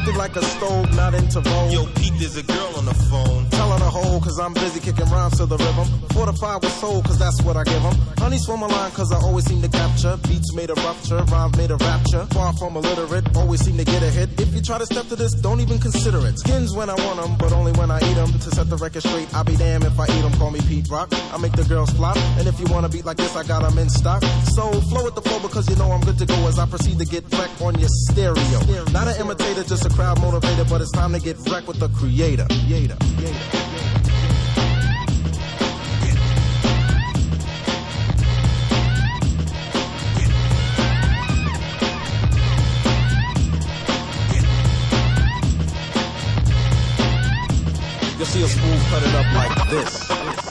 acting like a stove, not into vogue. Yo, Pete, there's a girl on the phone. Tell her to hold, cause I'm busy kicking rhymes to the rhythm. Fortified with soul, cause that's what I give them. Honey swim a line, cause I always seem to capture. Beats made a rupture, rhymes made a rapture. Far from illiterate, always seem to get a hit. If you try to step to this, don't even consider it. Skins when I want them, but only when I eat them. To set the record straight, I'll be damned if I eat them. Call me Pete Rock, I make the girls flop. And if you want a beat like this, I got them in stock. So flow with the flow, because you know I'm good to go as I proceed to get wrecked on your stereo. Not an imitator, just a crowd motivator, but it's time to get wrecked with the creator. You'll see a smooth cut it up like this.